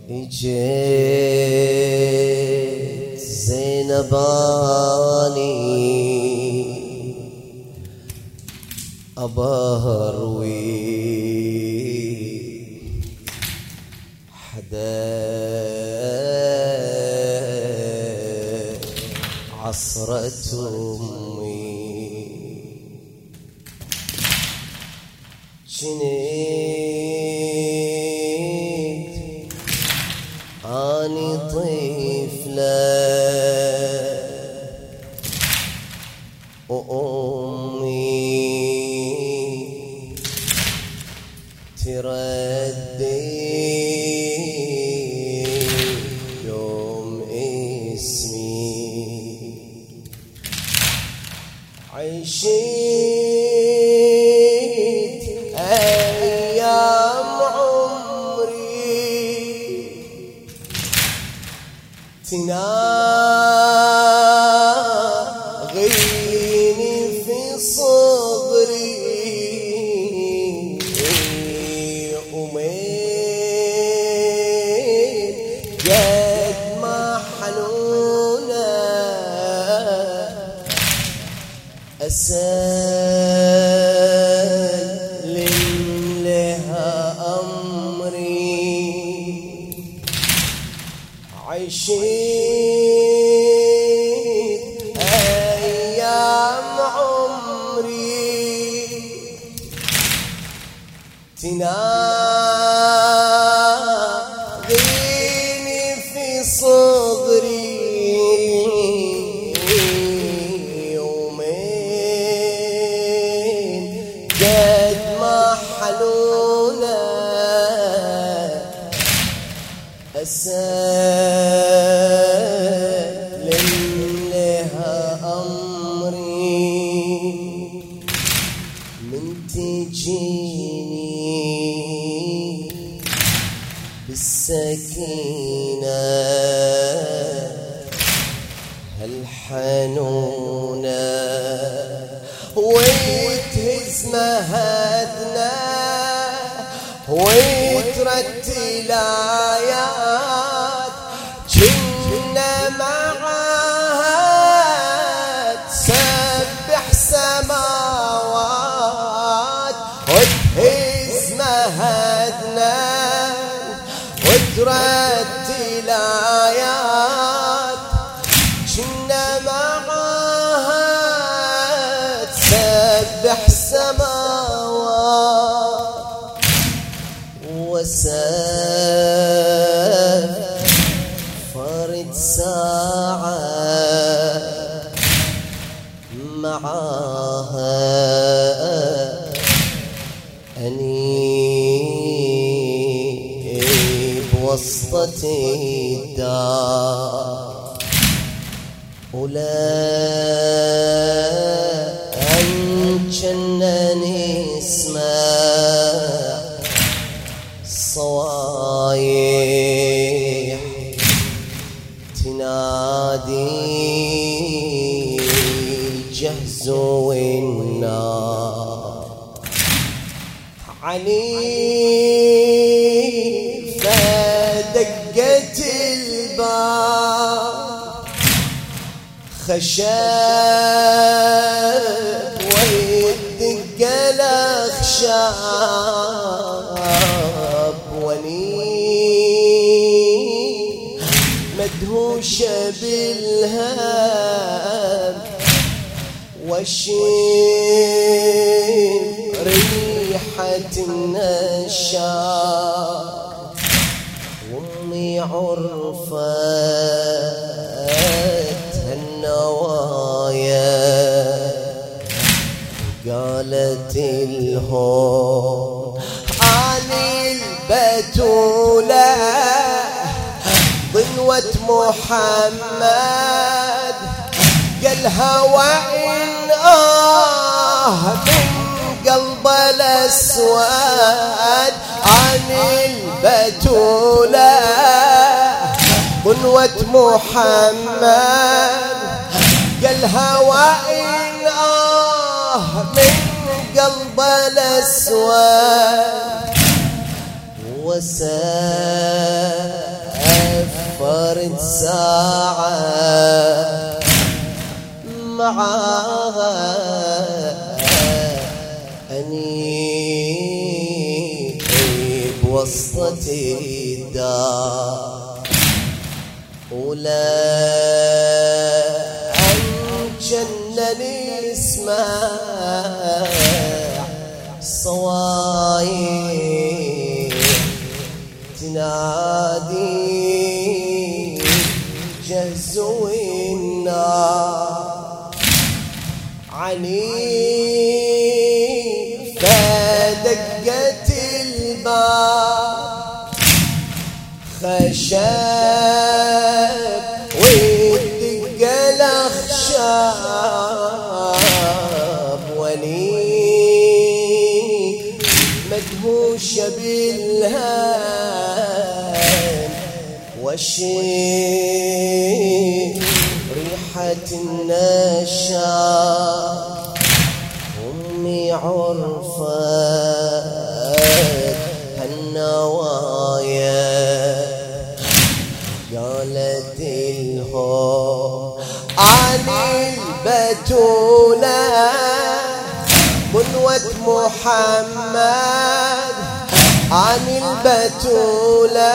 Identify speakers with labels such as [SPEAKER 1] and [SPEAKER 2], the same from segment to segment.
[SPEAKER 1] جيت زينباني أبهروي حدا عصرة أمي جنيت أني طفلة وأمي تردي يوم اسمي عيشت أيام عمري تناغيني في صغري أمين قد ما حنونة أسلم لها أمري عيشت أيام عمري تناغيني في صغري يومين قد ما حلونا أسلم لها أمري من تجيني بالسكينة هالحنونة ويتهز مهدنا ويترتل آيات جنة معاها تسبح سماوات وتهز مهدنا وترتل آيات جنة معاها تسبح سماوات وسافرت ساعة معاها أنيب وسطة الدار ولا أنجنني اسمع صوايح تنادي جهزوا النار عنيفة دقت الباب خشب ويدق الأخشاب وني مدهوشة بالهم وشم ريحة النشاط وامي عرفت النوايا قالت الهون علي البتولة ضنوة محمد قالها وإن من قلب الأسود عن البتولة ضنوة محمد قالها وإن من قلب الأسود وسام رد ساعة معاها أني بوسطة الدار ولا أنجنني اسمع صوايب تنادي جهزوا النار عنيف فدقت الباب خشب والدق الأخشاب ولي مدهوشة بالهام والشيء ريحة النشاط أمي عرفت هالنوايا قالت الهو عن البتولة قدوة محمد عن البتولة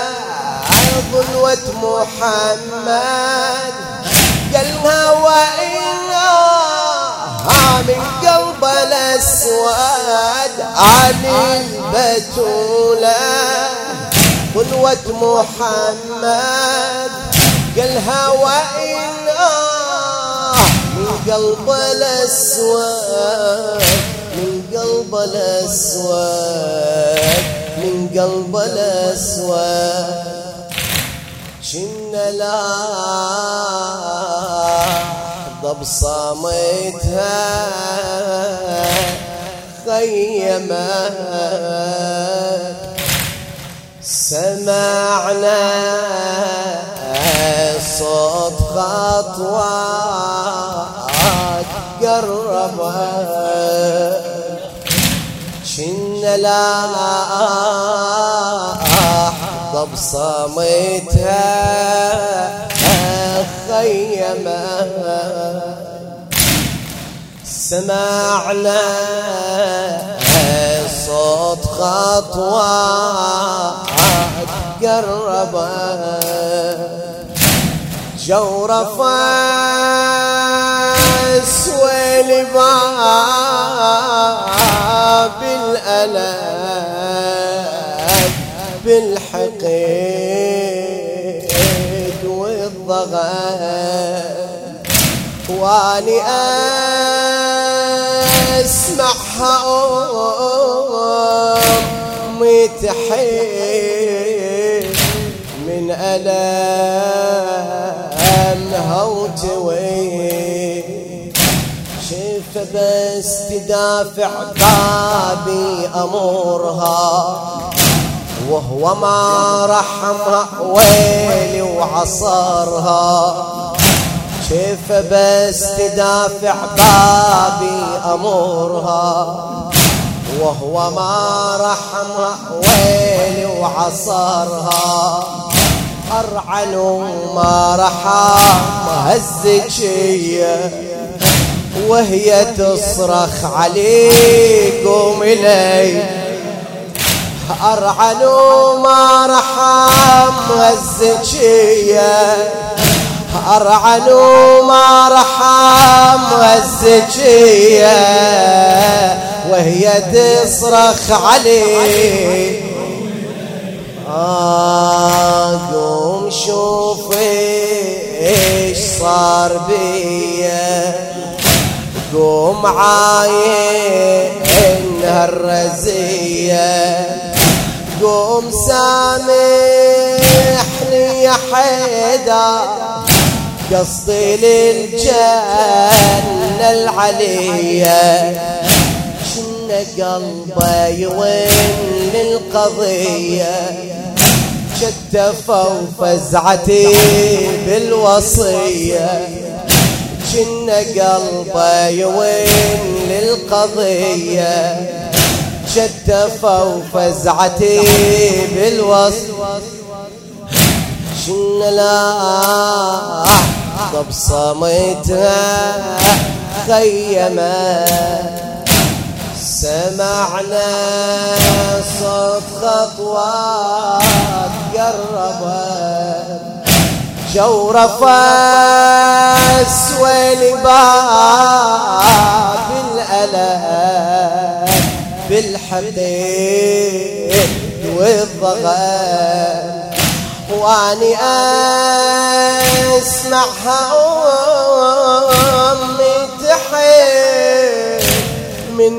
[SPEAKER 1] قدوة محمد قالها وإنا من قلب الأسود عن البتولة قدوة محمد قالها وإنا من قلب الأسود من قلب الأسود من قلب الأسود شن لحظة بصامتها خيمت سمعنا صوت خطوات قربت شن لحظة بصامتها خيمت سمعنا صوت خطوات قربت جورفت سويل باب الألم بالحقيد والضغط واني اسمعها امي تحيد من ألمها وتويل شايفة بس تدافع بابي أمورها وهو ما رحمها ويلي وعصرها شايفة بس تدافع بابي أمورها وهو ما رحمها ويلي وعصرها أرعن وما رحمها الزكية وهي تصرخ عليكم إلي أرعن وما رحمها الزكية أرعن وما رحمها الزكية وهي تصرخ عليه قوم شوفي ايش صار بيا قوم عاين هالرزية قوم سامحني يا حيدر قصدي للجنة العلية شن قلبي وين للقضية شتفوا فزعتي بالوصية شن قلبي وين للقضية شتفوا فزعتي بالوصية شن لا طب صمتها خيمة سمعنا صوت خطوات قربت جورف اسويل باب الألم بالحديد والضغط واني اسمعها امي تحيي من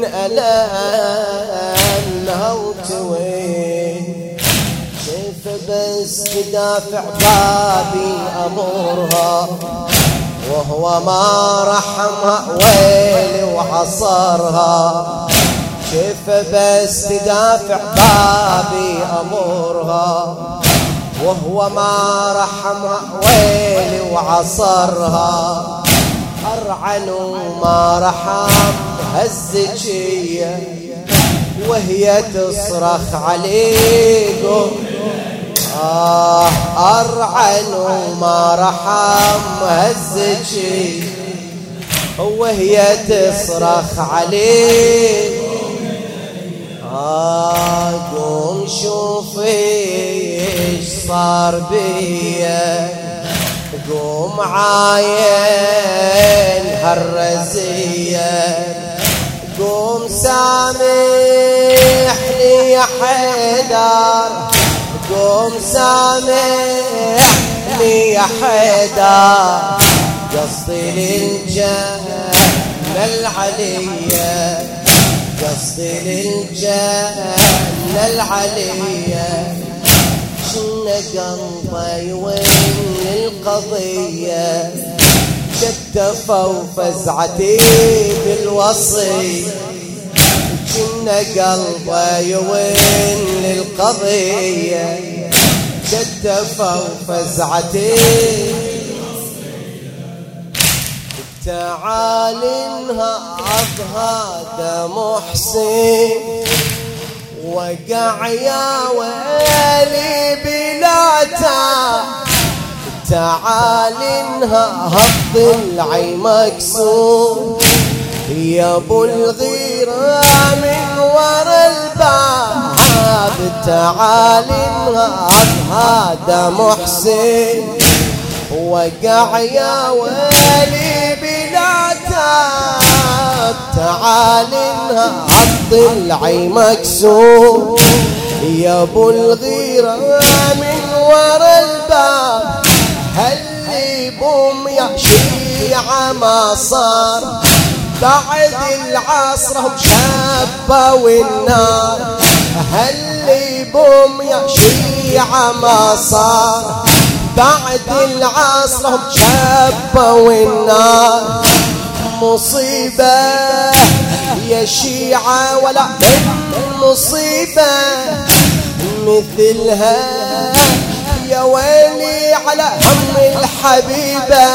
[SPEAKER 1] ألمها وتوين شايفة بس تدافع بابي أمورها وهو ما رحمها ويلي وحصرها شايفة بس تدافع بابي أمورها وهو ما رحمها ويلي وعصرها أرعن وما رحم هالزكية وهي تصرخ عليكم أرعن وما رحم هالزكية وهي تصرخ عليكم قوم شوفي ايش صار بيا قوم عاين هالرزية قوم سامحني يا حيدر قوم سامحني يا حيدر قصدي للجنة العلية قصدي للجنة العلية شن قلبي وين القضية شتفوا فزعتي بالوصي شن قلبي وين القضية شتفوا فزعتي تعال انهض هذا محسن وقع يا ويلي بلاتا تعال انهض ضلعي مكسور يا ابو الغيرة من ورا الباب تعال انهض هذا محسن وقع يا ويلي بلا تاب تعال انهض ضلعي مكسور يا ابو الغيرة من ورا الباب هاللي بوم يا شيعة ما صار بعد العصر هم شبوا النار هاللي بوم يا شيعة ما صار بعد العصر هم شبوا النار مصيبة يا شيعة ولا مصيبة مثلها يا ويلي على هم الحبيبة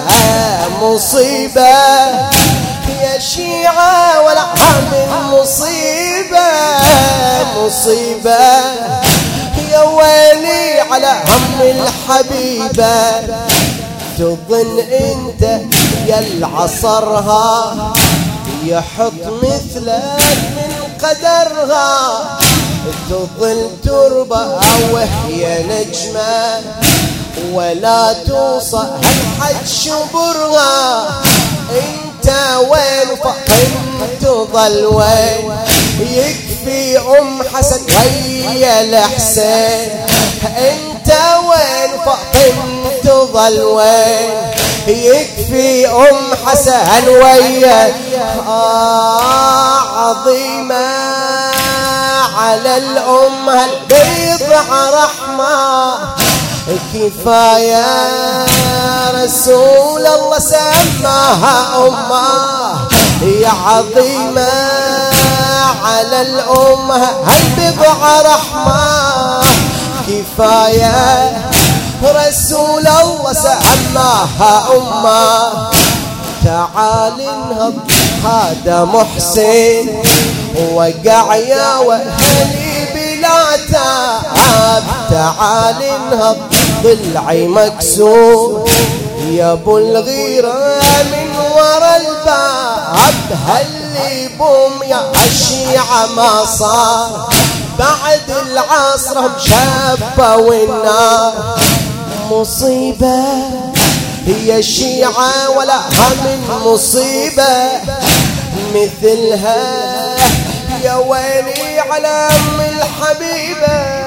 [SPEAKER 1] مصيبة يا شيعة ولا هم مصيبة مصيبة يا ويلي على هم الحبيبة تظن انت يا العصرها يحط مثلك من قدرها تظل تربة وهي نجمة ولا توصل هالحد شبرها انت وين فقمت ظل وين يكفي حسن ويا الحسين انت وين فقمت ظل وين يكفي حسن ويا عظيمة على الأم هالبيضع رحمة كفاية رسول الله سماها أمه يا عظيمة على الأم هالبيضع رحمة كفاية رسول الله سماها أمه تعال انهض هذا محسن وقع يا وهلي بلا تعب تعال انهض ضلعي مكسور يا ابو الغيرة من ورا الباب هاللي بوم يا الشيعة ما صار بعد العصر هم شابوا النار مصيبة هي الشيعة ولا هم مصيبة مثلها يا ويلي على أم الحبيبة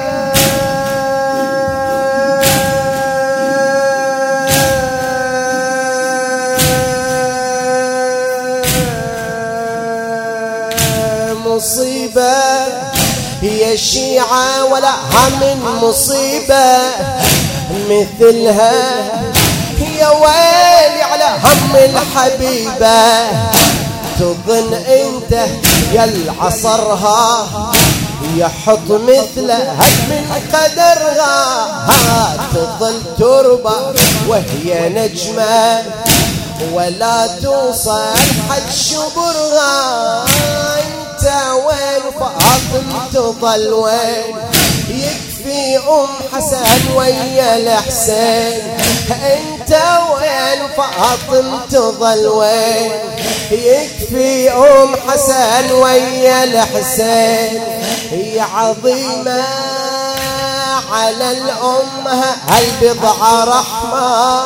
[SPEAKER 1] مصيبة هي الشيعة ولا هم مصيبة مثلها يا ويلي على هم الحبيبة تظن انت يا العصرها يحط مثلها من قدرها تظل تربة وهي نجمة ولا توصل حد شبرها انت وين فاطمة تظل وين يكفي حسن ويا الحسين انت وين فاطمة تظل وين يكفي حسن ويا الحسين هي عظيمة على الأمة هالبضعة رحمة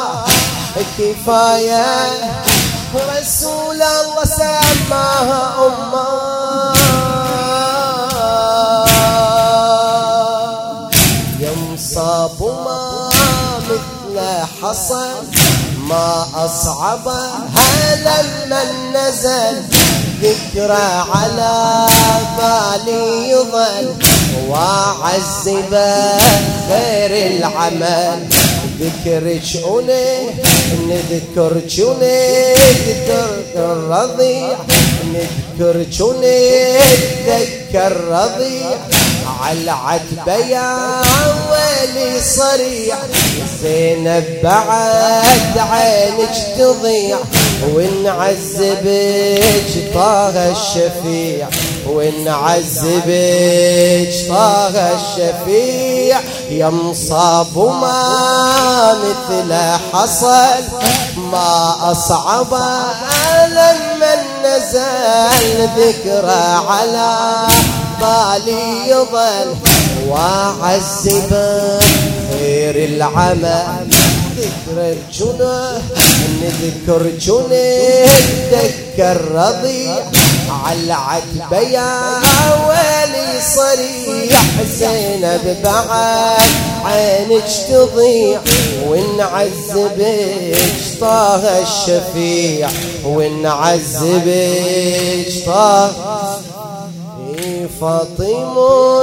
[SPEAKER 1] كفاية رسول الله سماها أمه ينصاب ما مثل حصل ما أصعبها لما نزل ذكرى على بالي يظل وعذبه خير العمل ذكر شؤونه نذكر شؤونه نذكر الرضيع نذكر شؤونه نذكر رضيع على العتبة يا ولي صريع زينب بعد عينك تضيع ونعذبك طه الشفيع ونعذبك طه الشفيع يا مصاب وما مثل حصل ما أصعب لما نزل ذكرى على بالي يظل وعذب خير العمل ذكر الجنة نذكر جنة نذكر رضيع على العتبة يا ولي صريع زينب بعد عينك تضيع ونعذبك طه الشفيع ونعذبك طه فاطم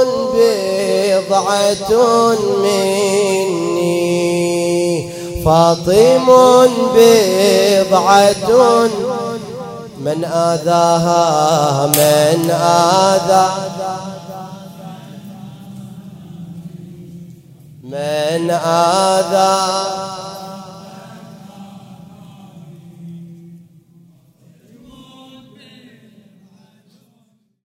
[SPEAKER 1] بضعة مني فاطم بضعة من آذاها من آذى من آذى